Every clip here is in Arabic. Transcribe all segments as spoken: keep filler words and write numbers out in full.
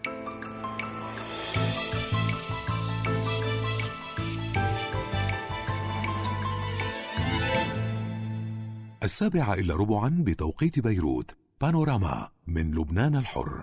السابعة إلا ربعا بتوقيت بيروت. بانوراما من لبنان الحر.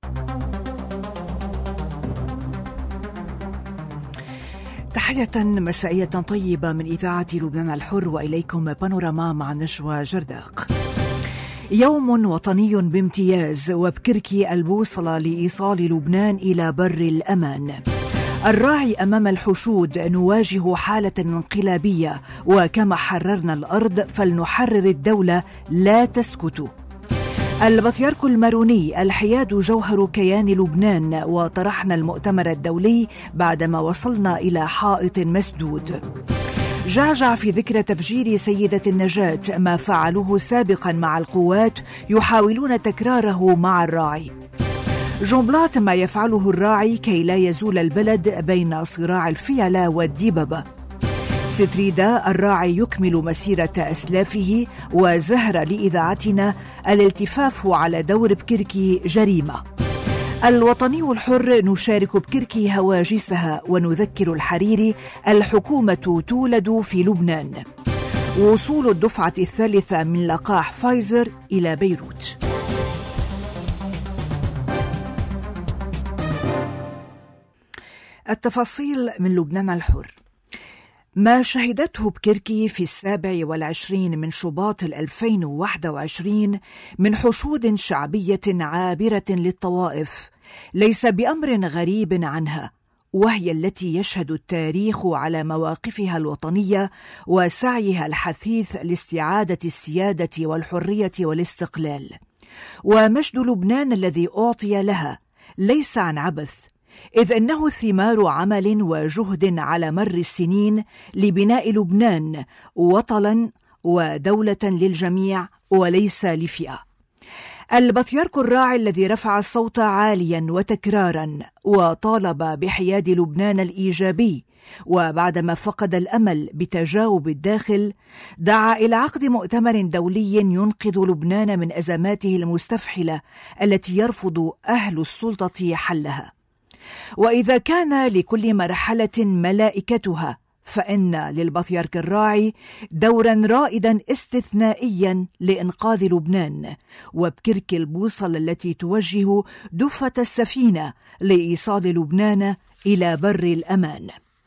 تحية مسائية طيبة من إذاعة لبنان الحر، وإليكم بانوراما مع نجوى جرداق. يوم وطني بامتياز، وبكركي البوصلة لإيصال لبنان إلى بر الأمان. الراعي أمام الحشود، نواجه حالة انقلابية، وكما حررنا الأرض فلنحرر الدولة، لا تسكتوا. البطريرك الماروني، الحياد جوهر كيان لبنان، وطرحنا المؤتمر الدولي بعدما وصلنا إلى حائط مسدود. جعجع في ذكرى تفجير سيدة النجاة، ما فعلوه سابقا مع القوات يحاولون تكراره مع الراعي. جنبلاط، ما يفعله الراعي كي لا يزول البلد بين صراع الفيلة والديببة. ستريدا، الراعي يكمل مسيرة أسلافه. وزهرة لإذاعتنا، الالتفاف على دور بكركي جريمة. الوطني الحر، نشارك بكركي هواجسها ونذكر الحريري، الحكومة تولد في لبنان. وصول الدفعة الثالثة من لقاح فايزر إلى بيروت. التفاصيل من لبنان الحر. ما شهدته بكركي في السابع والعشرين من شباط الألفين وواحد وعشرين من حشود شعبية عابرة للطوائف ليس بأمر غريب عنها، وهي التي يشهد التاريخ على مواقفها الوطنية وسعيها الحثيث لاستعادة السيادة والحرية والاستقلال. ومجد لبنان الذي أعطي لها ليس عن عبث، إذ أنه ثمار عمل وجهد على مر السنين لبناء لبنان وطنا ودولة للجميع وليس لفئة. البطريرك الراعي الذي رفع الصوت عاليا وتكرارا وطالب بحياد لبنان الإيجابي، وبعدما فقد الأمل بتجاوب الداخل دعا إلى عقد مؤتمر دولي ينقذ لبنان من أزماته المستفحلة التي يرفض أهل السلطة حلها. وإذا كان لكل مرحلة ملائكتها، فإن للبطريرك الراعي دورا رائدا استثنائيا لإنقاذ لبنان، وبكرك البوصلة التي توجه دفة السفينة لإيصال لبنان إلى بر الأمان.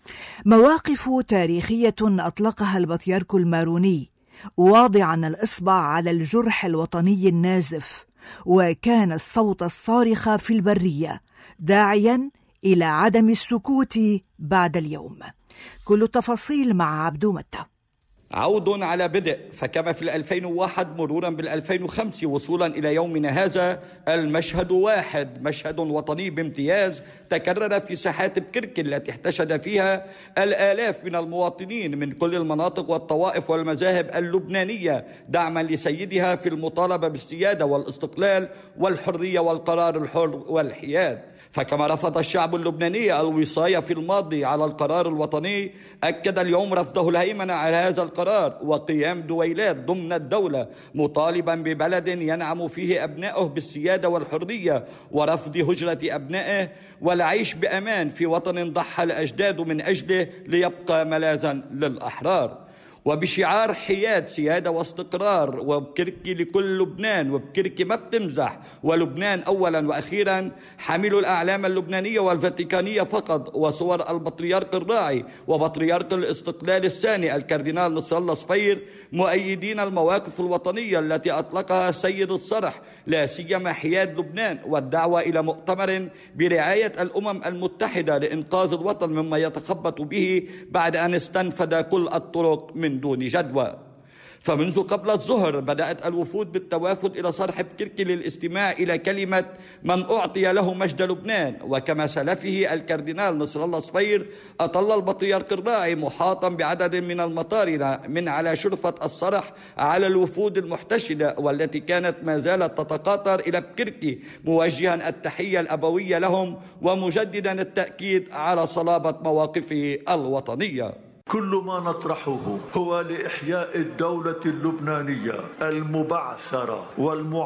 مواقف تاريخية أطلقها البطريرك الماروني واضعا الإصبع على الجرح الوطني النازف، وكان الصوت الصارخ في البرية داعيا إلى عدم السكوت بعد اليوم. كل التفاصيل مع عبدو متى. عود على بدء، فكما في الألفين وواحد مرورا بالألفين وخمسة وصولا إلى يومنا هذا، المشهد واحد، مشهد وطني بامتياز تكرر في ساحات بكركي التي احتشد فيها الآلاف من المواطنين من كل المناطق والطوائف والمذاهب اللبنانية دعما لسيدها في المطالبة بالسيادة والاستقلال والحرية والقرار الحر والحياد. فكما رفض الشعب اللبناني الوصاية في الماضي على القرار الوطني، أكد اليوم رفضه الهيمنة على هذا القرار وقيام دويلات ضمن الدولة مطالبا ببلد ينعم فيه أبنائه بالسيادة والحرية، ورفض هجرة أبنائه والعيش بأمان في وطن ضحى الأجداد من أجله ليبقى ملاذا للأحرار. وبشعار حياد سيادة واستقرار، وبكركي لكل لبنان، وبكركي ما بتمزح، ولبنان أولا وأخيرا، حملوا الأعلام اللبنانية والفاتيكانية فقط وصور البطريرك الراعي وبطريرك الاستقلال الثاني الكاردينال نصر الله صفير مؤيدين المواقف الوطنية التي أطلقها سيد الصرح، لا سيما حياد لبنان والدعوة إلى مؤتمر برعاية الأمم المتحدة لإنقاذ الوطن مما يتخبط به بعد أن استنفد كل الطرق من دون جدوى. فمنذ قبل الظهر بدأت الوفود بالتوافد إلى صرح بكركي للاستماع إلى كلمة من أعطي له مجد لبنان. وكما سلفه الكاردينال نصر الله صفير، أطل البطريرك الراعي محاطا بعدد من المطارنة من على شرفة الصرح على الوفود المحتشدة والتي كانت ما زالت تتقاطر إلى بكركي، موجها التحية الأبوية لهم ومجددا التأكيد على صلابة مواقفه الوطنية. كل ما نطرحه هو لإحياء الدولة اللبنانية المبعثرة والمعطلة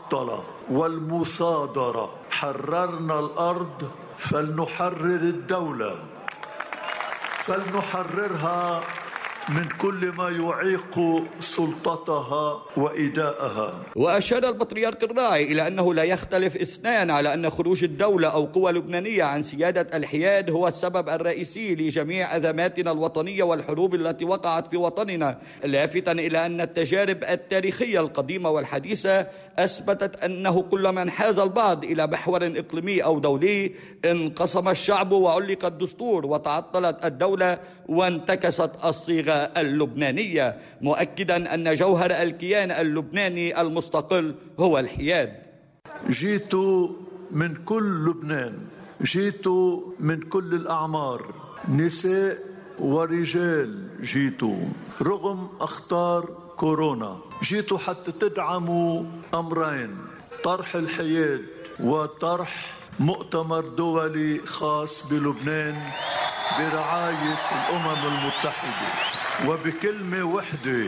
المعطلة والمصادرة. حررنا الأرض فلنحرر الدولة، فلنحررها من كل ما يعيق سلطتها وإداءها. وأشار البطريرك الراعي إلى أنه لا يختلف اثنان على أن خروج الدولة أو قوى لبنانية عن سيادة الحياد هو السبب الرئيسي لجميع أزماتنا الوطنية والحروب التي وقعت في وطننا، لافتا إلى أن التجارب التاريخية القديمة والحديثة أثبتت أنه كلما انحاز البعض إلى محور إقليمي أو دولي انقسم الشعب وعلق الدستور وتعطلت الدولة وانتكست الصيغة اللبنانية، مؤكدا أن جوهر الكيان اللبناني المستقل هو الحياد. جيت من كل لبنان، جيت من كل الأعمار، نساء ورجال جيتوا رغم أخطار كورونا. جيتوا حتى تدعموا أمرين: طرح الحياد وطرح مؤتمر دولي خاص بلبنان برعاية الأمم المتحدة. وبكلمة وحدة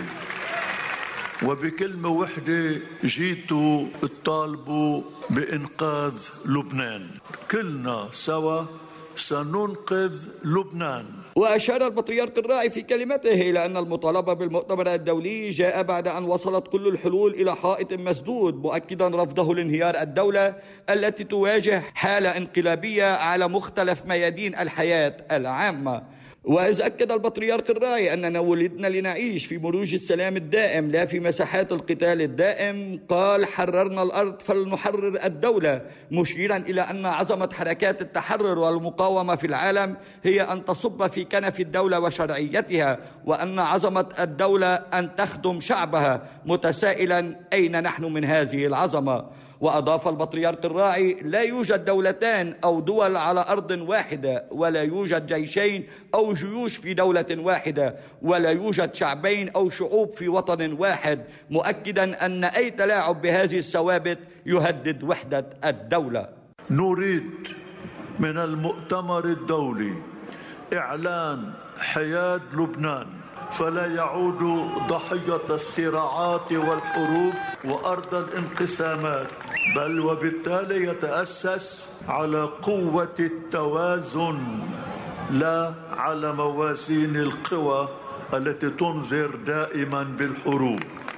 وبكلمة وحدة جيتوا تطالبوا بإنقاذ لبنان. كلنا سوا سننقذ لبنان. وأشار البطريرك الراعي في كلمته إلى أن المطالبة بالمؤتمر الدولي جاء بعد أن وصلت كل الحلول إلى حائط مسدود، مؤكدا رفضه لانهيار الدولة التي تواجه حالة انقلابية على مختلف ميادين الحياة العامة. وإذ أكد البطريرك الراعي أننا ولدنا لنعيش في مروج السلام الدائم لا في مساحات القتال الدائم، قال: حررنا الأرض فلنحرر الدولة، مشيرا إلى أن عظمة حركات التحرر والمقاومة في العالم هي أن تصب في كنف الدولة وشرعيتها، وأن عظمة الدولة أن تخدم شعبها، متسائلا أين نحن من هذه العظمة. وأضاف البطريرك الراعي: لا يوجد دولتان أو دول على أرض واحدة، ولا يوجد جيشين أو جيوش في دولة واحدة، ولا يوجد شعبين أو شعوب في وطن واحد، مؤكدا أن أي تلاعب بهذه الثوابت يهدد وحدة الدولة. نريد من المؤتمر الدولي إعلان حياد لبنان، فلا يعود ضحية الصراعات والحروب وأرض الانقسامات، بل وبالتالي يتأسس على قوة التوازن لا على موازين القوى التي تنذر دائما بالحروب.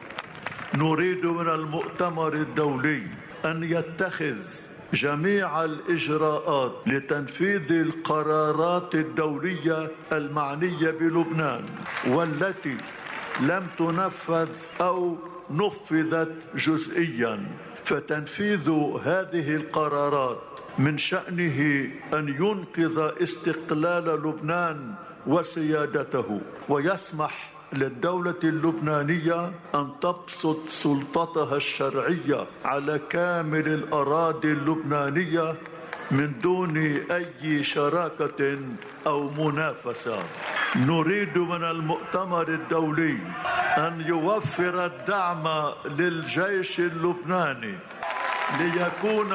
نريد من المؤتمر الدولي أن يتخذ جميع الإجراءات لتنفيذ القرارات الدولية المعنية بلبنان والتي لم تنفذ أو نفذت جزئيا، فتنفيذ هذه القرارات من شأنه أن ينقذ استقلال لبنان وسيادته، ويسمح للدولة اللبنانية أن تبسط سلطتها الشرعية على كامل الأراضي اللبنانية من دون أي شراكة أو منافسة. نريد من المؤتمر الدولي أن يوفر الدعم للجيش اللبناني ليكون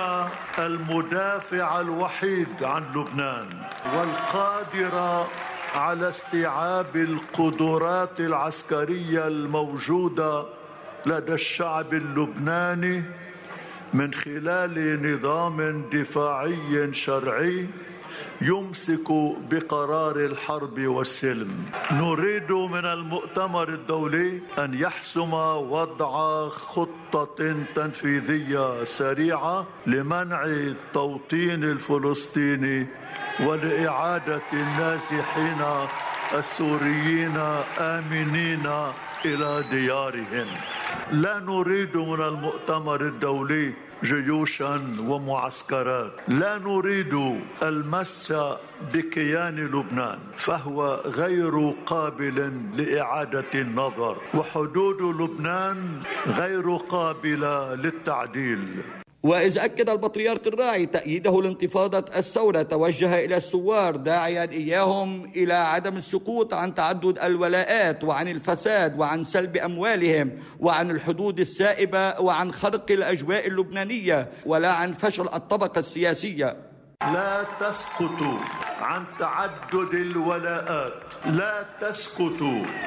المدافع الوحيد عن لبنان والقادر على استيعاب القدرات العسكرية الموجودة لدى الشعب اللبناني من خلال نظام دفاعي شرعي يمسك بقرار الحرب والسلم. نريد من المؤتمر الدولي أن يحسم وضع خطة تنفيذية سريعة لمنع التوطين الفلسطيني ولإعادة النازحين السوريين آمنين إلى ديارهم. لا نريد من المؤتمر الدولي جيوشا ومعسكرات، لا نريد المس بكيان لبنان، فهو غير قابل لإعادة النظر، وحدود لبنان غير قابلة للتعديل. وإذ أكد البطريرك الراعي تأييده لانتفاضة الثورة، توجه إلى الثوار داعيا إياهم إلى عدم السكوت عن تعدد الولاءات وعن الفساد وعن سلب أموالهم وعن الحدود السائبة وعن خرق الأجواء اللبنانية ولا عن فشل الطبقة السياسية. لا تسكتوا عن تعدد الولاءات، لا تسكتوا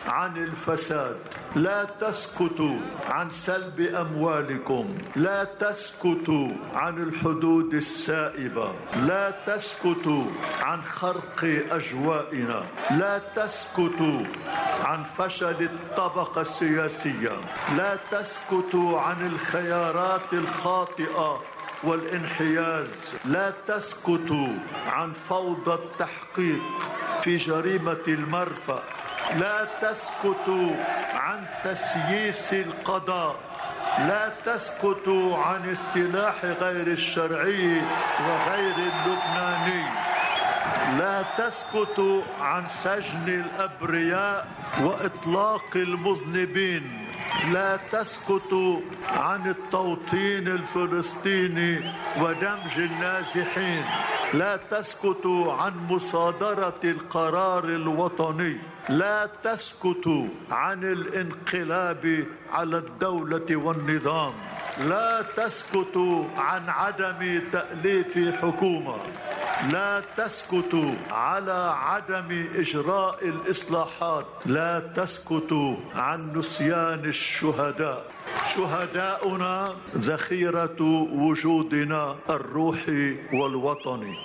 عن الفساد، لا تسكتوا عن سلب أموالكم، لا تسكتوا عن الحدود السائبة، لا تسكتوا عن خرق أجوائنا، لا تسكتوا عن فشل الطبقة السياسية، لا تسكتوا عن الخيارات الخاطئة والانحياز، لا تسكتوا عن فوضى التحقيق في جريمة المرفأ، لا تسكتوا عن تسييس القضاء، لا تسكتوا عن السلاح غير الشرعي وغير اللبناني، لا تسكتوا عن سجن الأبرياء وإطلاق المذنبين، لا تسكتوا عن التوطين الفلسطيني ودمج النازحين، لا تسكتوا عن مصادرة القرار الوطني، لا تسكتوا عن الانقلاب على الدولة والنظام، لا تسكتوا عن عدم تأليف حكومة، لا تسكتوا على عدم إجراء الإصلاحات، لا تسكتوا عن نسيان الشهداء. شهداؤنا ذخيرة وجودنا الروحي والوطني.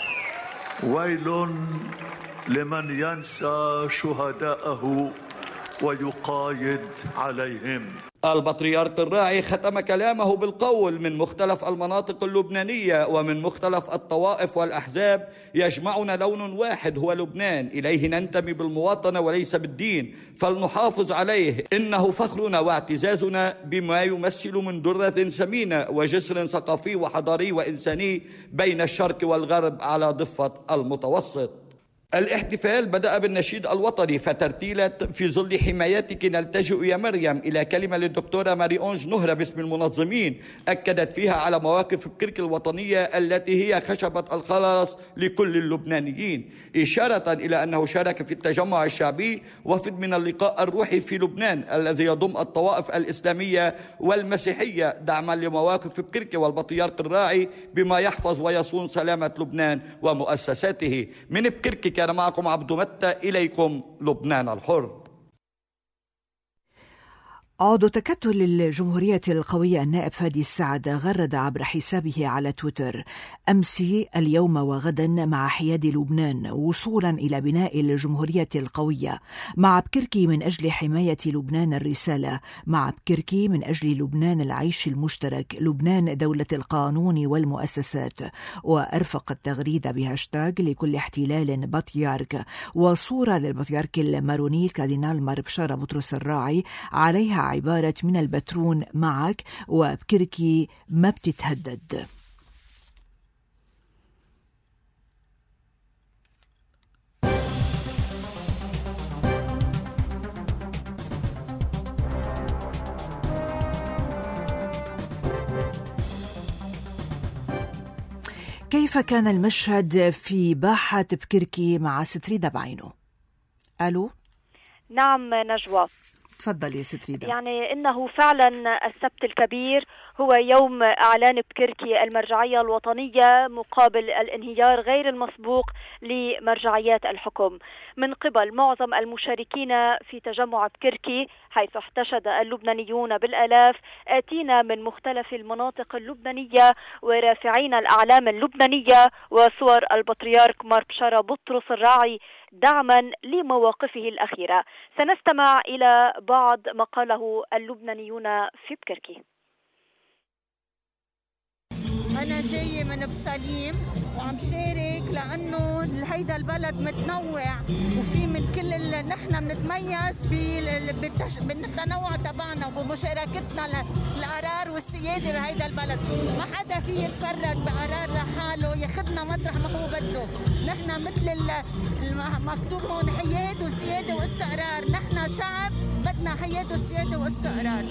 ويل لمن ينسى شهداءه ويقايد عليهم. البطريرك الراعي ختم كلامه بالقول: من مختلف المناطق اللبنانية ومن مختلف الطوائف والأحزاب يجمعنا لون واحد هو لبنان، إليه ننتمي بالمواطنة وليس بالدين، فلنحافظ عليه، إنه فخرنا واعتزازنا بما يمثل من درة ثمينة وجسر ثقافي وحضاري وإنساني بين الشرق والغرب على ضفة المتوسط. الاحتفال بدأ بالنشيد الوطني، فترتيلت في ظل حمايتك نلتجئ يا مريم إلى كلمة للدكتورة ماري أونج نهرة باسم المنظمين، أكدت فيها على مواقف بكرك الوطنية التي هي خشبة الخلاص لكل اللبنانيين، إشارة إلى أنه شارك في التجمع الشعبي وفد من اللقاء الروحي في لبنان الذي يضم الطوائف الإسلامية والمسيحية دعما لمواقف بكرك والبطريرك الراعي بما يحفظ ويصون سلامة لبنان ومؤسساته. من بكرك كان معكم عبد متى، إليكم لبنان الحر. عضو تكتل الجمهورية القوية النائب فادي السعد غرد عبر حسابه على تويتر: أمس اليوم وغدا مع حياد لبنان وصولا إلى بناء الجمهورية القوية، مع بكركي من أجل حماية لبنان الرسالة، مع بكركي من أجل لبنان العيش المشترك، لبنان دولة القانون والمؤسسات. وأرفق التغريدة بهاشتاج لكل احتلال بطيارك، وصورة للبطيارك الماروني الكاردينال مار بشارة بطرس الراعي عليها عبارة من البترون معك وبكركي ما بتتهدد. كيف كان المشهد في باحة بكركي مع ستريدا بعينه؟ ألو؟ نعم نجوى، تفضل يا ستريدا. يعني إنه فعلا السبت الكبير هو يوم إعلان بكركي المرجعية الوطنية مقابل الانهيار غير المسبوق لمرجعيات الحكم من قبل معظم المشاركين في تجمع بكركي، حيث احتشد اللبنانيون بالآلاف آتين من مختلف المناطق اللبنانية ورافعين الأعلام اللبنانية وصور البطريرك مار بشارة بطرس الراعي دعما لمواقفه الأخيرة. سنستمع إلى بعض ما قاله اللبنانيون في بكركي. أنا جاية من بسليم وعم شارك لأنه هيدا البلد متنوع وفي من كل اللي نحن بنتميز بالتنوع تبعنا وبمشاركتنا القرار والسيادة بهيدا البلد. ما حدا في يتفرد بقرار لحاله ياخدنا مطرح ما هو بده. نحن مثل المكتوب هون حياد وسيادة واستقرار. نحن شعب بدنا حياد وسيادة واستقرار.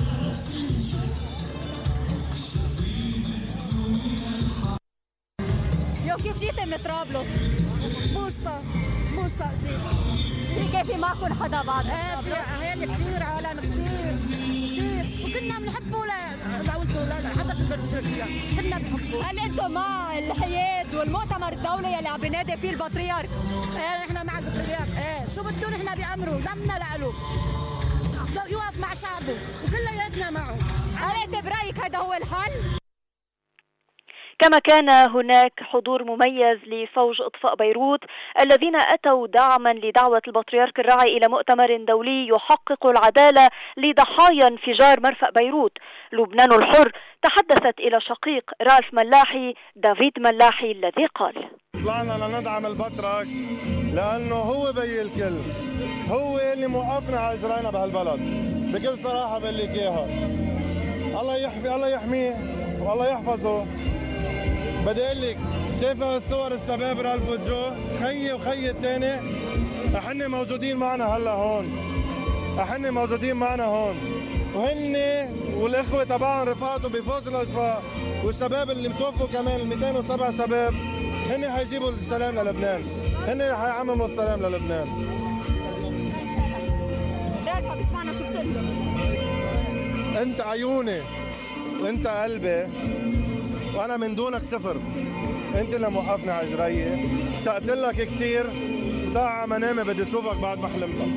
يو كيف جيتي من طرابلس؟ مشتاق مشتاق جيت. في كيفي معكم حدا بعد؟ ايه في هين كثير عالم كثير كثير كنا بنحبه لدولته لحضرة تركيا، كنا بنحبه. هل انتم مع الحياد والمؤتمر الدولي يلي عم بينادي فيه البطريرك؟ ايه نحن مع البطريرك، ايه شو بده نحن بأمره، دمنا لإله. يوقف مع شعبه وكلياتنا معه. هل انت برأيك هذا هو الحل؟ كما كان هناك حضور مميز لفوج إطفاء بيروت الذين أتوا دعما لدعوة البطريرك الراعي إلى مؤتمر دولي يحقق العدالة لضحايا انفجار مرفأ بيروت. لبنان الحر تحدثت إلى شقيق رالف ملاحي دافيد ملاحي الذي قال: طلعنا لندعم البطرك لأنه هو بي الكل، هو اللي موقفنا على إجرائنا بهالبلد. بكل صراحة بقول لك إياها، الله يحمي الله يحميه والله يحفظه. بدي اقول لك شايفه الصور الشباب رالف وجو خيي وخيي الثاني احنا موجودين معنا هلا هون، احنا موجودين معنا هون، وهن والاخوه تبعهم رفاقته بفوز الاطفاء والشباب اللي متوفوا كمان مئتين وسبعة شباب هن حيجيبوا السلام للبنان، هن رح يعمموا السلام للبنان. رالف عم يسمعنا شو بتقول له؟ انت عيوني وانت قلبي وانا من دونك صفر، انت اللي موقفني على اجريي، اشتقت لك كثير، وطاعة منامي بدي اشوفك بعد ما حلمتك.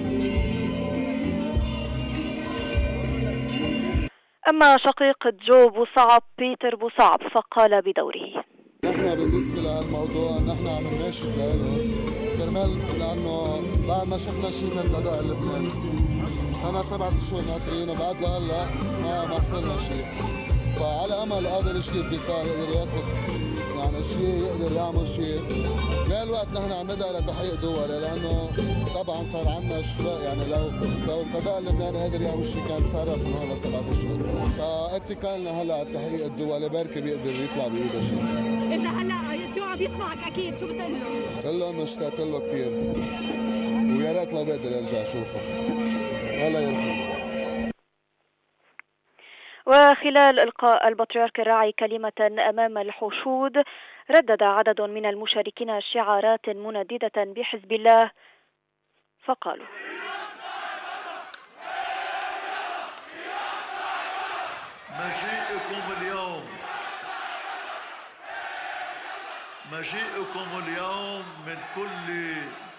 اما شقيق جو بوصعب بيتر بوصعب فقال بدوره: نحن بالنسبه لهالموضوع نحن عم نناشد له كرمال لانه بعد ما شفنا شيء من الاداء اللبناني، انا سبعة اشهر ناطرين وبعد لهلا ما ما حصلنا شيء، فعلى امل قادر يشكي الدفاع يقدر ياخذ يعني شيء، يقدر يعمل شيء. بهالوقت نحن عم ندعي لتحقيق دولي لانه طبعا صار عندنا شوي يعني لو لو القضاء اللبناني قادر يعمل شيء كان تصرف من هون لسبعة اشهر، فاتكالنا هلا على التحقيق الدولي بركي بيقدر يطلع بايده شيء. اذا هلا جو عم يسمعك اكيد شو بتقول له؟ بقول له انه اشتقت له كثير ويا ريت لو بقدر ارجع اشوفه، الله يرحمه. وخلال إلقاء البطريرك الراعي كلمة أمام الحشود ردد عدد من المشاركين شعارات منددة بحزب الله فقالوا: مجيئكم اليوم مجيئكم اليوم من كل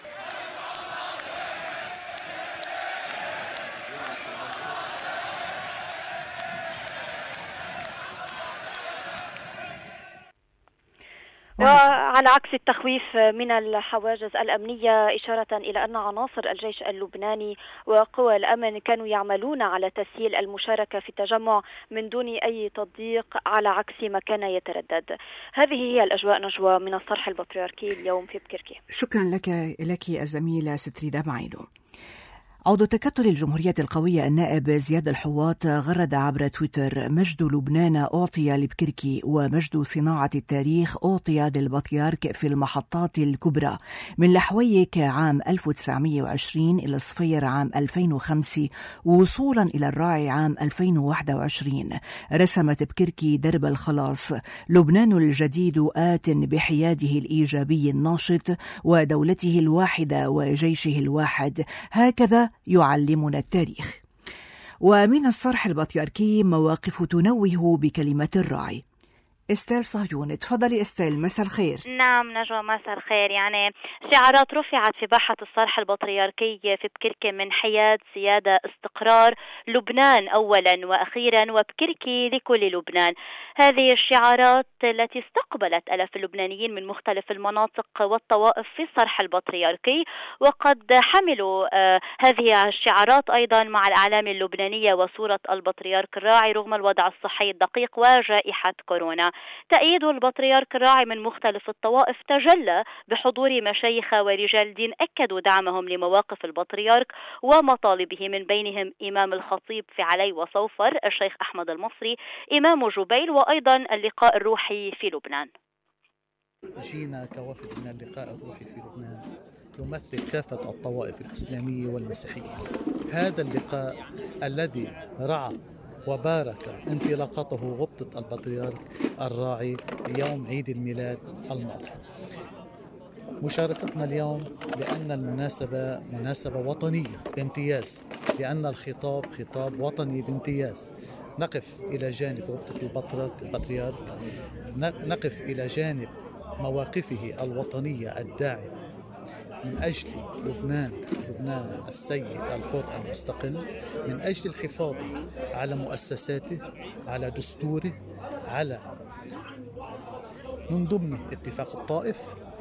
وعلى عكس التخويف من الحواجز الأمنية، إشارة إلى أن عناصر الجيش اللبناني وقوى الأمن كانوا يعملون على تسهيل المشاركة في التجمع من دون أي تضييق على عكس ما كان يتردد. هذه هي الأجواء نجوى من الصرح البطريركي اليوم في بكركي. شكرا لك لك الزميلة ستريدا معينو. عضو تكتل الجمهورية القوية النائب زياد الحواط غرد عبر تويتر: مجد لبنان أعطي لبكركي، ومجد صناعة التاريخ أعطي للبطيارك في المحطات الكبرى من لحويك عام ألف وتسعمئة وعشرين إلى صفير عام ألفين وخمسة وصولا إلى الراعي عام ألفين وواحد وعشرين. رسمت بكركي درب الخلاص. لبنان الجديد آت بحياده الإيجابي الناشط ودولته الواحدة وجيشه الواحد، هكذا يعلمنا التاريخ. ومن الصرح البطريركي مواقف تنوه بكلمة الراعي. استيل صهيون، تفضلي استيل، مساء الخير. نعم نجوى، مساء الخير. يعني شعارات رفعت في باحة الصرح البطريركي في بكركي من حياد، سيادة، استقرار، لبنان أولا وأخيرا، وبكركي لكل لبنان. هذه الشعارات التي استقبلت ألاف اللبنانيين من مختلف المناطق والطوائف في الصرح البطريركي، وقد حملوا آه هذه الشعارات أيضا مع الأعلام اللبنانية وصورة البطريرك الراعي رغم الوضع الصحي الدقيق وجائحة كورونا. تأييد البطريرك الراعي من مختلف الطوائف تجلى بحضور مشايخ ورجال دين أكدوا دعمهم لمواقف البطريرك ومطالبه، من بينهم إمام الخطيب في علي وصوفر الشيخ أحمد المصري، إمام جبيل، وأيضا اللقاء الروحي في لبنان. جينا كوفد من اللقاء الروحي في لبنان يمثل كافة الطوائف الإسلامية والمسيحية. هذا اللقاء الذي رعى وبارك انطلاقته غبطة البطريرك الراعي يوم عيد الميلاد الماضي. مشاركتنا اليوم لأن المناسبة مناسبة وطنية بامتياز، لأن الخطاب خطاب وطني بامتياز. نقف إلى جانب رابطة البطريرك، نقف إلى جانب مواقفه الوطنية الداعمة من أجل لبنان لبنان السيد الحر المستقل، من أجل الحفاظ على مؤسساته، على دستوره، على من ضمن اتفاق الطائف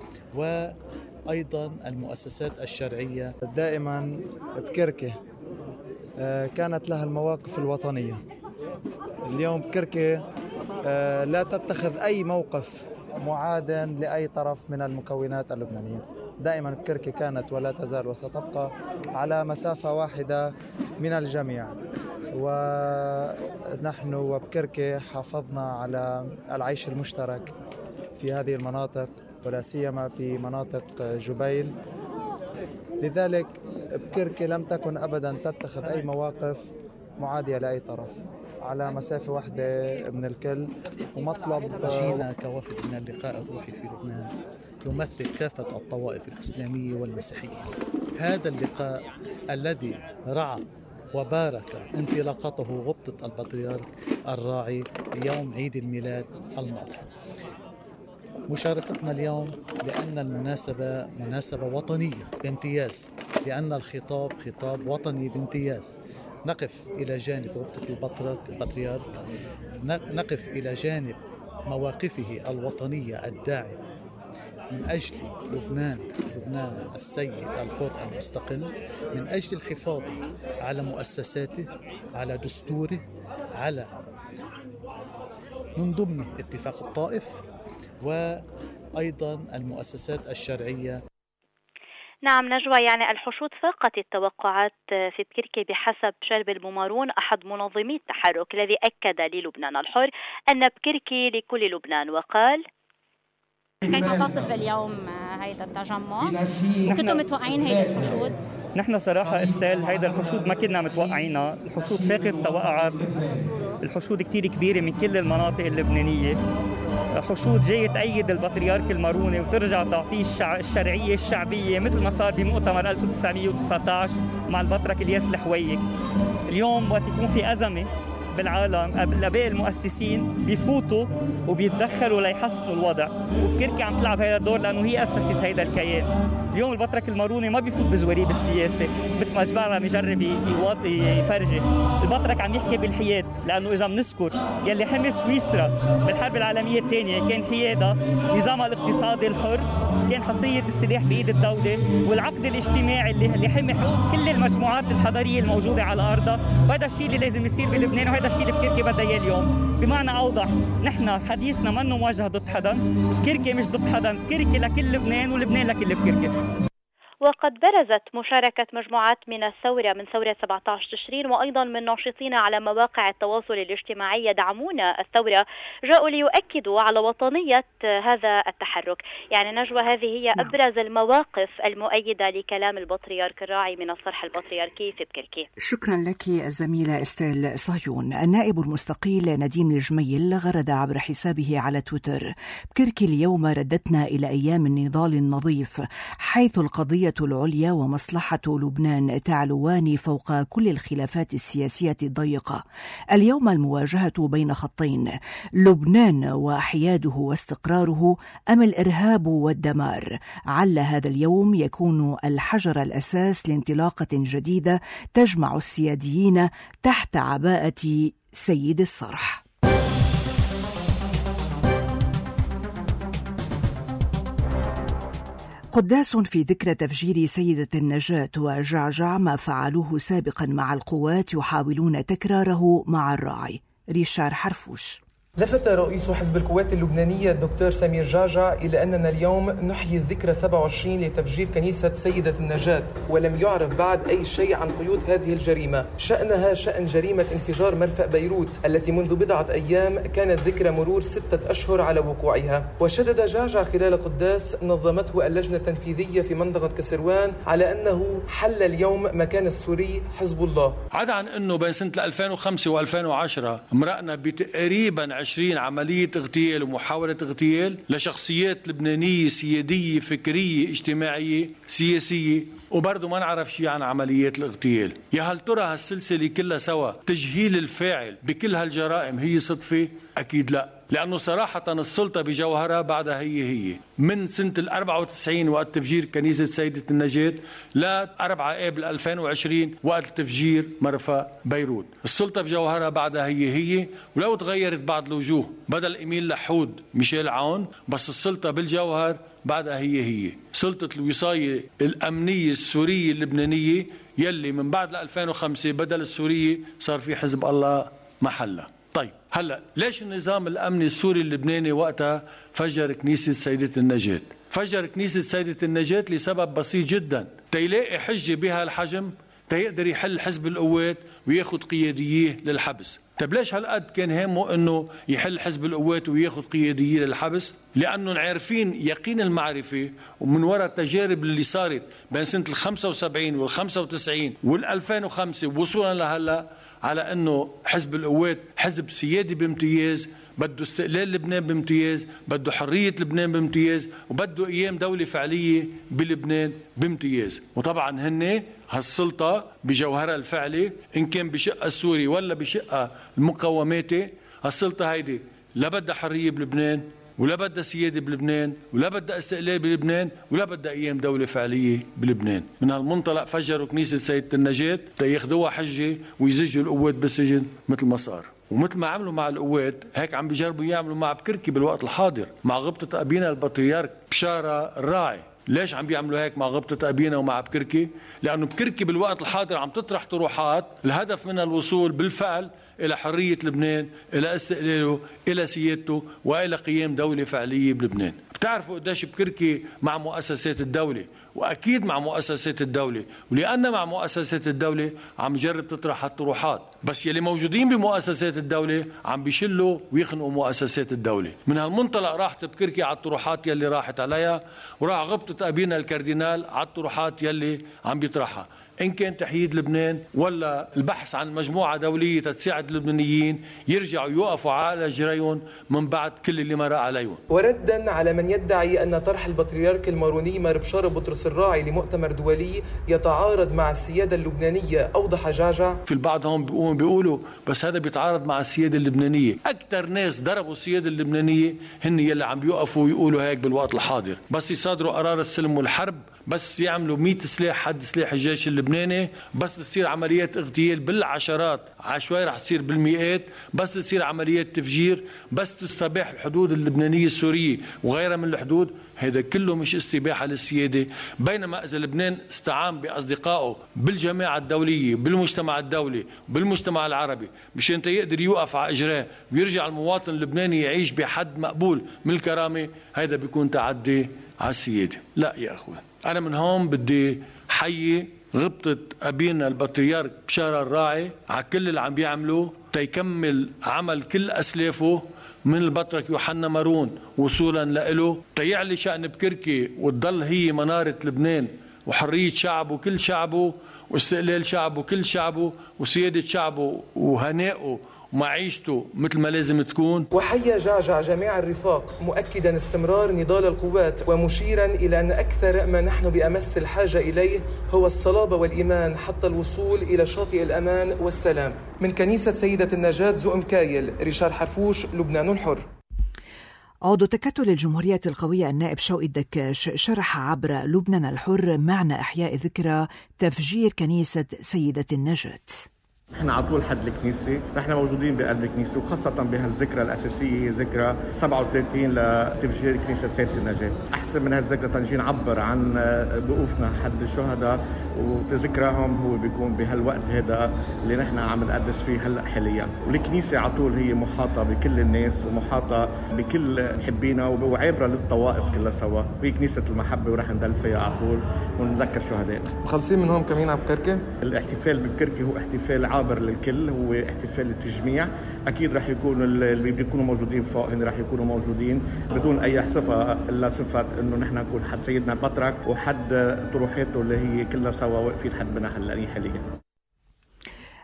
وأيضا المؤسسات الشرعية. دائما بكركي كانت لها المواقف الوطنية. اليوم بكركي لا تتخذ أي موقف معادٍ لأي طرف من المكونات اللبنانية. دائما بكركي كانت ولا تزال وستبقى على مسافة واحدة من الجميع، ونحن وبكركي حافظنا على العيش المشترك في هذه المناطق ولا سيما في مناطق جبيل. لذلك بكركي لم تكن أبدا تتخذ أي مواقف معادية لأي طرف، على مسافة واحدة من الكل. ومطلب جينا كوافد من اللقاء الروحي في لبنان يمثل كافة الطوائف الإسلامية والمسيحية. هذا اللقاء الذي رعى وبارك انطلاقته غبطة البطريرك الراعي يوم عيد الميلاد الماضي. مشاركتنا اليوم لأن المناسبة مناسبة وطنية بامتياز، لأن الخطاب خطاب وطني بامتياز. نقف إلى جانب رابطة البطريرك، نقف إلى جانب مواقفه الوطنية الداعمة من أجل لبنان لبنان السيد الحر المستقل، من أجل الحفاظ على مؤسساته، على دستوره، على من ضمن اتفاق الطائف وأيضا المؤسسات الشرعية. نعم نجوى، يعني الحشود فاقت التوقعات في بكركي بحسب شرب الممارون أحد منظمي التحرك، الذي أكد للبنان الحر أن بكركي لكل لبنان، وقال: كيف تصف اليوم هيدا التجمع؟ كنتم متوقعين هيدا الحشود؟ نحن صراحة استيل هيدا الحشود ما كنا متوقعينها. الحشود فاقت التوقعات، الحشود كتير كبيرة من كل المناطق اللبنانية، حشود جاية تأيد البطريرك الماروني وترجع تعطيه الشع... الشرعية الشعبية، مثل ما صار بمؤتمر ألف وتسعمية وتسعة عشر مع البطرك الياس الحويك. اليوم وقت يكون في أزمة بالعالم باقي المؤسسين بيفوتوا وبيتدخلوا ليحسنوا الوضع، وبكركي عم تلعب هذا الدور لأنه هي أسست هذا الكيان. اليوم البطرك الماروني ما بيفوت بزوريه بالسياسة مثل ما جبال عم يجرب يفرجي. البطرك عم يحكي بالحياد، لأنه إذا بنذكر يلي حمي سويسرا بالحرب العالمية الثانية كان حيادها نظامها الاقتصادي الحر، كان حصرية السلاح بإيد الدولة، والعقد الاجتماعي اللي حمي حقوق كل المجموعات الحضارية الموجودة على أرضها. وهذا الشيء اللي لازم يصير بلبنان، وهذا الشيء اللي بكركي بدها اياه اليوم. بمعنى أوضح، نحن حديثنا منه مواجهة ضد حدا، كركي مش ضد حدا، كركي لكل لبنان ولبنان لكل بكركي. وقد برزت مشاركة مجموعات من الثورة من ثورة سبعة عشر تشرين وأيضا من ناشطين على مواقع التواصل الاجتماعي يدعمون الثورة، جاءوا ليؤكدوا على وطنية هذا التحرك. يعني نجوى، هذه هي أبرز المواقف المؤيدة لكلام البطريرك الراعي من الصرح البطريركي في بكركي. شكرا لك الزميلة استيل صهيون. النائب المستقيل نديم الجميل غرد عبر حسابه على تويتر: بكركي اليوم ردتنا إلى أيام النضال النظيف، حيث القضية العليا ومصلحة لبنان تعلوان فوق كل الخلافات السياسية الضيقة. اليوم المواجهة بين خطين: لبنان وحياده واستقراره أم الإرهاب والدمار. عل هذا اليوم يكون الحجر الأساس لانطلاقة جديدة تجمع السياديين تحت عباءة سيد الصرح. قداس في ذكرى تفجير سيدة النجاة وجعجع ما فعلوه سابقا مع القوات يحاولون تكراره مع الراعي. ريشار حرفوش. لفت رئيس حزب القوات اللبنانية الدكتور سمير جعجع إلى أننا اليوم نحيي الذكرى سبعة وعشرين لتفجير كنيسة سيدة النجاة، ولم يعرف بعد أي شيء عن خيوط هذه الجريمة. شأنها شأن جريمة انفجار مرفأ بيروت التي منذ بضعة أيام كانت ذكرى مرور ستة أشهر على وقوعها. وشدد جعجع خلال قداس نظمته اللجنة التنفيذية في منطقة كسروان على أنه حل اليوم مكان السوري حزب الله. عدا عن أنه بين سنة ألفين وخمسة وألفين وعشرة مرقنا بتقريبا وعشرين عملية اغتيال ومحاولة اغتيال لشخصيات لبنانية سيادية فكرية اجتماعية سياسية، وبرضه ما نعرف شيء عن عمليات الاغتيال. يا هل ترى هالسلسلة كلها سوا تجهيل الفاعل بكل هالجرائم هي صدفة؟ أكيد لا، لأنه صراحة السلطة بجوهرها بعدها هي هي من سنة الأربعة وتسعين وقت تفجير كنيسة سيدة النجاة لا أربعة آب ألفين وعشرين وقت تفجير مرفأ بيروت. السلطة بجوهرها بعدها هي هي، ولو تغيرت بعض الوجوه بدل إميل لحود ميشيل عون، بس السلطة بالجوهر بعدها هي هي سلطة الوصاية الأمنية السورية اللبنانية يلي من بعد ألفين وخمسة بدل السورية صار في حزب الله محلها. طيب هلا ليش النظام الأمني السوري اللبناني وقتها فجر كنيسة سيدة النجاة؟ فجر كنيسة سيدة النجاة لسبب بسيط جدا، تيلاقي حجة بها الحجم تيقدر يحل حزب القوات وياخد قيادييه للحبس. طيب ليش هالقد كان هامه انه يحل حزب القوات وياخد قيادييه للحبس؟ لانه عارفين يقين المعرفه ومن وراء التجارب اللي صارت بين سنه الخمسة وسبعين والخمسة وتسعين والألفين وخمسة وصولا لهلا على انه حزب القوات حزب سيادي بامتياز، بده استقلال لبنان بامتياز، بده حرية لبنان بامتياز، وبده قيام دولة فعلية بلبنان بامتياز. وطبعا هن هالسلطة بجوهرها الفعلي إن كان بشقة السوري ولا بشقة المقاوماتي، هالسلطة هيدي لا بدها حرية بلبنان ولا بدها سيادة بلبنان ولا بدها استقلال بلبنان ولا بدها قيام دولة فعلية بلبنان. من هالمنطلق فجروا كنيسة سيدة النجاة تياخدوها حجة ويزجوا القوات بالسجن مثل ما صار. ومثل ما عملوا مع القوات هيك عم بيجربوا يعملوا مع بكركي بالوقت الحاضر مع غبطة أبينا البطريرك بشارة الراعي. ليش عم بيعملوا هيك مع غبطة أبينا ومع بكركي؟ لأنه بكركي بالوقت الحاضر عم تطرح طروحات الهدف منها الوصول بالفعل إلى حرية لبنان، إلى استقلاله، إلى سيادته، وإلى قيام دولة فعلية بلبنان. بتعرفوا قديش بكركي مع مؤسسات الدولة، وأكيد مع مؤسسات الدولة، ولأن مع مؤسسات الدولة عم جرب تطرح هالطروحات، بس يلي موجودين بمؤسسات الدولة عم بيشلوا ويخنقوا مؤسسات الدولة. من هالمنطلق راحت بكركي على الطروحات يلي راحت عليها، وراح غبطة أبينا الكاردينال على الطروحات يلي عم بيطرحها، إن كان تحييد لبنان ولا البحث عن مجموعة دولية تساعد اللبنانيين يرجعوا يوقفوا على جريهم من بعد كل اللي مرق عليهم. وردا على من يدعي أن طرح البطريرك الماروني مار بشار بطرس الراعي لمؤتمر دولي يتعارض مع السيادة اللبنانية، أوضح جعجع: في البعض هم بيقوموا بيقولوا بس هذا بيتعارض مع السيادة اللبنانية. أكثر ناس ضربوا السيادة اللبنانية هن يلي عم بيوقفوا ويقولوا هيك بالوقت الحاضر، بس يصادروا قرار السلم والحرب، بس يعملوا مئة سلاح حد سلاح الجيش اللبناني، بس تصير عمليات اغتيال بالعشرات، عشوائي رح تصير بالمئات، بس تصير عمليات تفجير، بس تستباح الحدود اللبنانية السورية وغيرها من الحدود. هذا كله مش استباحة للسيادة. بينما إذا لبنان استعان بأصدقائه بالجماعة الدولية بالمجتمع الدولي بالمجتمع العربي مشان يقدر يوقف على إجراه ويرجع المواطن اللبناني يعيش بحد مقبول من الكرامة، هذا بيكون تعدي على السيادة. لا يا أخوان، أنا من هون بدي حيي غبطة أبينا البطريرك بشارة الراعي على كل اللي عم بيعملوه تيكمل عمل كل أسلافه من البطرك يوحنا مارون وصولا لإله، تيعلي شأن بكركي وتضل هي منارة لبنان وحرية شعبه كل شعبه واستقلال شعبه كل شعبه وسيادة شعبه وهنائه ومعيشته مثل ما لازم تكون. وحيا جعجع جميع الرفاق مؤكدا استمرار نضال القوات ومشيرا إلى أن أكثر ما نحن بأمس الحاجة إليه هو الصلابة والإيمان حتى الوصول إلى شاطئ الأمان والسلام. من كنيسة سيدة النجاة زؤم كايل، ريشار حرفوش، لبنان الحر. عضو تكتل الجمهورية القوية النائب شوقي الدكاش شرح عبر لبنان الحر معنى إحياء ذكرى تفجير كنيسة سيدة النجاة. احنا على طول حد الكنيسه، نحن موجودين بقلب الكنيسه، وخاصه بهالذكرى الاساسيه هي ذكرى سبعة وثلاثين لتفجير كنيسه سيدة النجاة. احسن من هالذكرى تنجي نعبر عن وقوفنا حد الشهداء وتذكرهم هو بيكون بهالوقت هذا اللي نحن عم نقدس فيه هلا حاليا. والكنيسه على طول هي محاطه بكل الناس ومحاطه بكل محبينا وعابره للطوائف كلها سوا، وهي كنيسه المحبه ورح نضل فيها على طول ونذكر شهدائنا. مخلصين من هون كمان على بكركي. الاحتفال ببكركي هو احتفال عابر للكل، هو احتفال التجميع. اكيد رح يكونوا اللي بيكونوا موجودين فوق هن رح يكونوا موجودين بدون اي صفه الا صفه انه نحن نكون حد سيدنا البطرك وحد طروحاته اللي هي كلها سوا واقفين حد بنا هلا حاليا.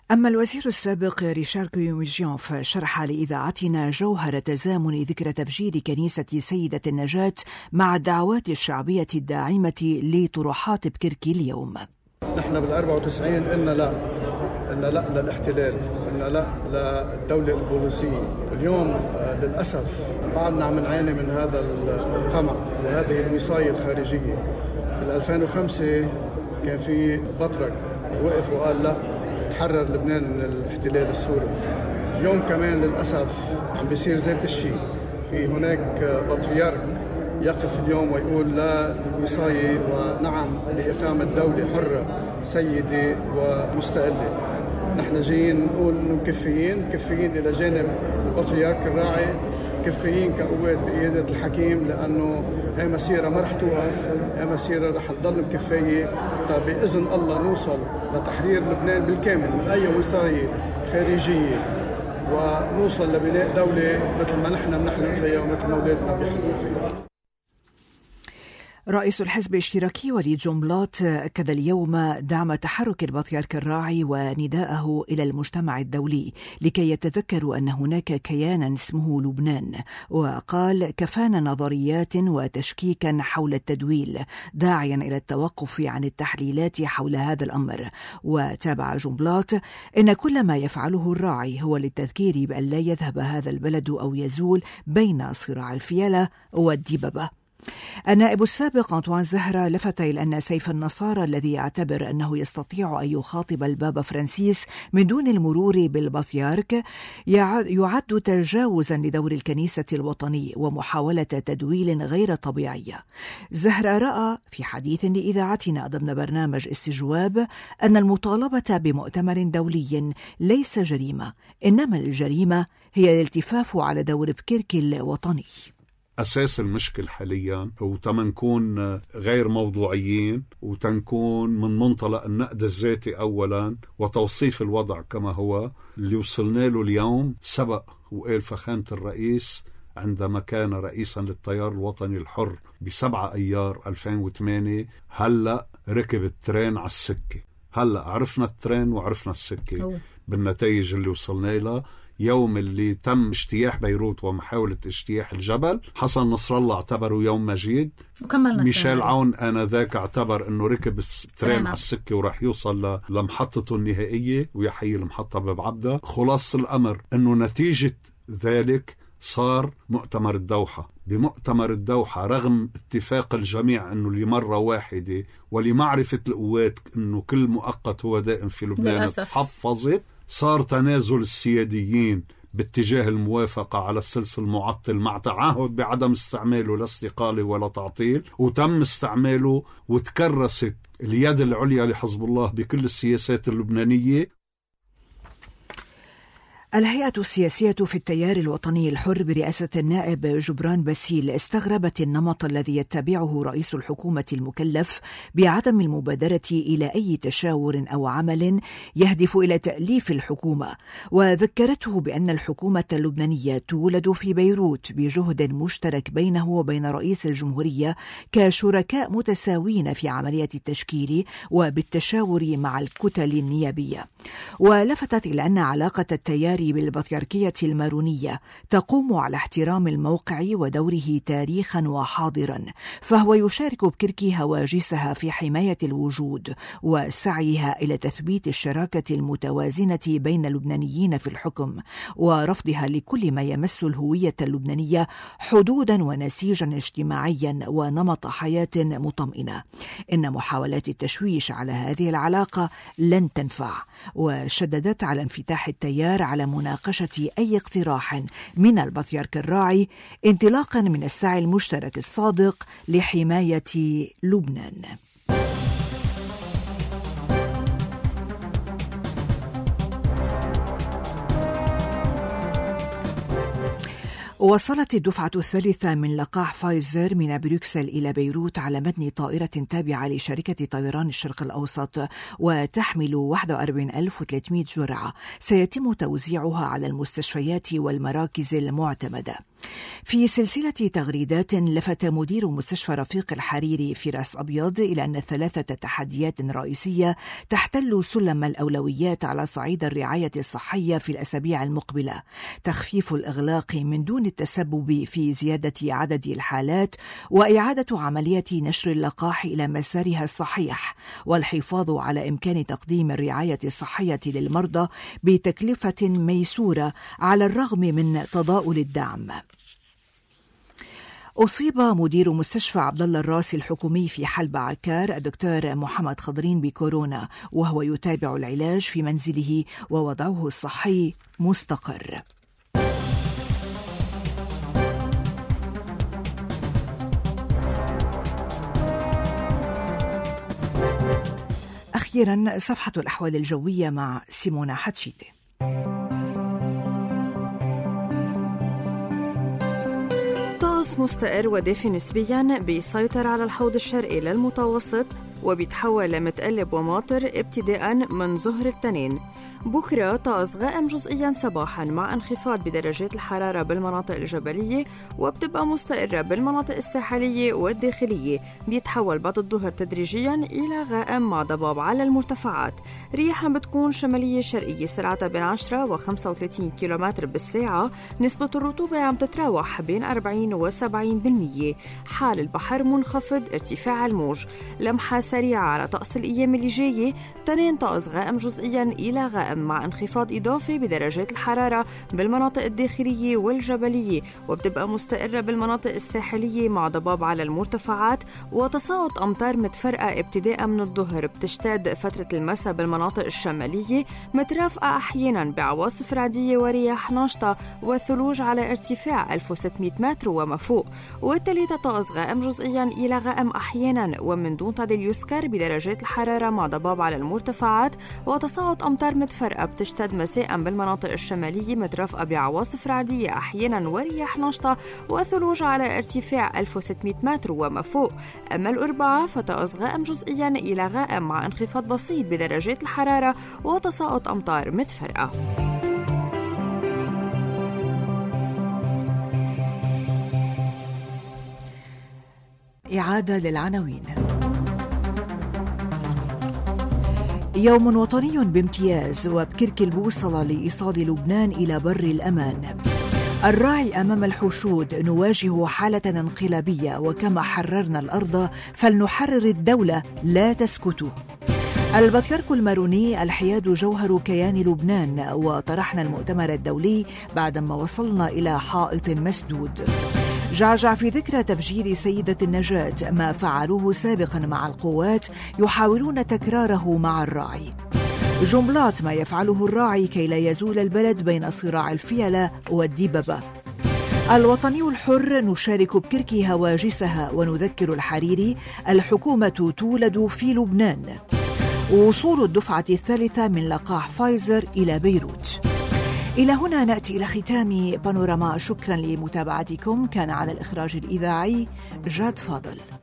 أما الوزير السابق ريشار كيوميجيان فشرح لإذاعتنا جوهر تزامن ذكرى تفجير كنيسة سيدة النجاة مع الدعوات الشعبية الداعمة لطروحات بكركي اليوم. نحن بالأربعة وتسعين قلنا لا، قلنا لا للاحتلال، قلنا لا للدولة البوليسية. اليوم للأسف بعدنا عم نعاني من هذا القمع وهذه الوصاية الخارجية. بال ألفين وخمسة كان في بطرك وقف وقال لا، تحرر لبنان من الاحتلال السوري. اليوم كمان للأسف عم بيصير ذات الشيء، في هناك بطريرك يقف اليوم ويقول لا للوصاية ونعم لإقامة دولة حرة سيدة ومستقلة. نحن جايين نقول إنه كفيين كفيين إلى جانب البطريرك الراعي، كفيين كقوات بقيادة الحكيم، لأنه هي مسيرة ما رح توقف، هي مسيرة رح تضل مكفية. طيب بإذن الله نوصل لتحرير لبنان بالكامل من أي وصاية خارجية، ونوصل لبناء دولة مثل ما نحن بنحلم فيها ومثل ما أولادنا بيحلموا فيها. رئيس الحزب الاشتراكي وليد جنبلاط أكد اليوم دعم تحرك البطريرك الراعي ونداءه إلى المجتمع الدولي لكي يتذكروا أن هناك كيانا اسمه لبنان، وقال كفانا نظريات وتشكيكا حول التدويل، داعيا إلى التوقف عن التحليلات حول هذا الأمر. وتابع جنبلاط إن كل ما يفعله الراعي هو للتذكير بأن لا يذهب هذا البلد أو يزول بين صراع الفيلة والدببة. النائب السابق أنطوان زهرة لفت إلى أن سيف النصارى الذي يعتبر أنه يستطيع أن يخاطب البابا فرانسيس من دون المرور بالبطريرك يعد تجاوزا لدور الكنيسة الوطني ومحاولة تدويل غير طبيعية. زهرة رأى في حديث لإذاعتنا ضمن برنامج استجواب أن المطالبة بمؤتمر دولي ليس جريمة، إنما الجريمة هي الالتفاف على دور بكركي الوطني. أساس المشكل حاليا وتمنكون غير موضوعيين وتنكون من منطلق النقد الذاتي أولا وتوصيف الوضع كما هو. اللي وصلنا له اليوم سبق وقال فخامة الرئيس عندما كان رئيسا للتيار الوطني الحر بسبعة أيار ألفين وثمانية، هلأ ركب الترين على السكة. هلأ عرفنا الترين وعرفنا السكة بالنتائج اللي وصلنا لها. يوم اللي تم اجتياح بيروت ومحاولة اجتياح الجبل، حسن نصر الله اعتبره يوم مجيد، ميشيل عون آنذاك اعتبر انه ركب الترين على السكة وراح يوصل لمحطته النهائية ويحيي المحطة ببعبدة. خلاص الأمر انه نتيجة ذلك صار مؤتمر الدوحة. بمؤتمر الدوحة رغم اتفاق الجميع انه لمرة واحدة ولمعرفة القوات انه كل مؤقت هو دائم في لبنان تحفظت، صار تنازل السياديين باتجاه الموافقة على السلسل المعطل مع تعهد بعدم استعماله لا استقالة ولا تعطيل، وتم استعماله وتكرست اليد العليا لحزب الله بكل السياسات اللبنانية. الهيئة السياسية في التيار الوطني الحر برئاسة النائب جبران باسيل استغربت النمط الذي يتبعه رئيس الحكومة المكلف بعدم المبادرة إلى أي تشاور أو عمل يهدف إلى تأليف الحكومة، وذكرته بأن الحكومة اللبنانية تولد في بيروت بجهد مشترك بينه وبين رئيس الجمهورية كشركاء متساوين في عملية التشكيل وبالتشاور مع الكتل النيابية. ولفتت إلى أن علاقة التيار بالبطريركية المارونية تقوم على احترام الموقع ودوره تاريخا وحاضرا، فهو يشارك بكركي هواجسها في حماية الوجود وسعيها إلى تثبيت الشراكة المتوازنة بين اللبنانيين في الحكم ورفضها لكل ما يمس الهوية اللبنانية حدودا ونسيجا اجتماعيا ونمط حياة مطمئنة. إن محاولات التشويش على هذه العلاقة لن تنفع، وشددت على انفتاح التيار على مناقشة أي اقتراح من البطريرك الراعي انطلاقا من السعي المشترك الصادق لحماية لبنان. وصلت الدفعة الثالثة من لقاح فايزر من بروكسل إلى بيروت على متن طائرة تابعة لشركة طيران الشرق الأوسط وتحمل واحد وأربعين ألف وثلاثمائة جرعة سيتم توزيعها على المستشفيات والمراكز المعتمدة. في سلسلة تغريدات لفت مدير مستشفى رفيق الحريري في راس أبيض إلى أن ثلاثة تحديات رئيسية تحتل سلم الأولويات على صعيد الرعاية الصحية في الأسابيع المقبلة: تخفيف الإغلاق من دون التسبب في زيادة عدد الحالات، وإعادة عملية نشر اللقاح إلى مسارها الصحيح، والحفاظ على إمكان تقديم الرعاية الصحية للمرضى بتكلفة ميسورة على الرغم من تضاؤل الدعم. أصيب مدير مستشفى عبد الله الراسي الحكومي في حلب عكار الدكتور محمد خضرين بكورونا، وهو يتابع العلاج في منزله ووضعه الصحي مستقر. أخيرا صفحة الأحوال الجوية مع سيمونا حتشيتي. طقس مستقر ودافي نسبياً بيسيطر على الحوض الشرقي للمتوسط وبيتحول لمتقلب وماطر ابتداءً من ظهر الاثنين. بكرة طقس غائم جزئياً صباحاً مع انخفاض بدرجات الحرارة بالمناطق الجبلية، وبتبقى مستقرة بالمناطق الساحلية والداخلية. بيتحول بعد الظهر تدريجياً إلى غائم مع ضباب على المرتفعات. رياحاً بتكون شمالية شرقية سرعتها بين عشرة وخمسة وثلاثين كيلومتر بالساعة. نسبة الرطوبة عم تتراوح بين أربعين وسبعين بالمية. حال البحر منخفض، ارتفاع الموج. لمحة سريعة على طقس الأيام اللي جاية: تنين طقس غائم جزئياً إلى غائم مع انخفاض إضافي بدرجات الحرارة بالمناطق الداخلية والجبلية، وبتبقى مستقرة بالمناطق الساحلية مع ضباب على المرتفعات وتساقط أمطار متفرقة ابتداء من الظهر. بتشتد فترة المساء بالمناطق الشمالية، مترافقة أحيانا بعواصف رعدية ورياح ناشطة وثلوج على ارتفاع ألف وستمائة متر وما فوق. والتلاتة طقس غائم جزئيا إلى غائم أحيانا ومن دون تعديل يسكر بدرجات الحرارة مع ضباب على المرتفعات وتساقط أمطار متفرقة بتشتد مساء بالمناطق الشمالية، مترافقة بعواصف رعدية أحيانا ورياح ناشطة وثلوج على ارتفاع ألف وستمائة متر وما فوق. أما الأربعاء فطقس غائم جزئيا إلى غائم مع انخفاض بسيط بدرجات الحرارة وتساقط أمطار متفرقة. إعادة للعناوين. يوم وطني بامتياز، وبكرك البوصلة لإيصال لبنان إلى بر الأمان. الراعي أمام الحشود: نواجه حالة انقلابية، وكما حررنا الأرض فلنحرر الدولة، لا تسكتوا. البطريرك الماروني: الحياد جوهر كيان لبنان، وطرحنا المؤتمر الدولي بعدما وصلنا إلى حائط مسدود. جعجع في ذكرى تفجير سيدة النجاة: ما فعلوه سابقا مع القوات يحاولون تكراره مع الراعي. جملات: ما يفعله الراعي كي لا يزول البلد بين صراع الفيلة والدببة. الوطني الحر: نشارك بكركي هواجسها ونذكر الحريري: الحكومة تولد في لبنان. وصول الدفعة الثالثة من لقاح فايزر إلى بيروت. إلى هنا نأتي إلى ختام بانوراما. شكرا لمتابعتكم. كان على الإخراج الإذاعي جاد فاضل.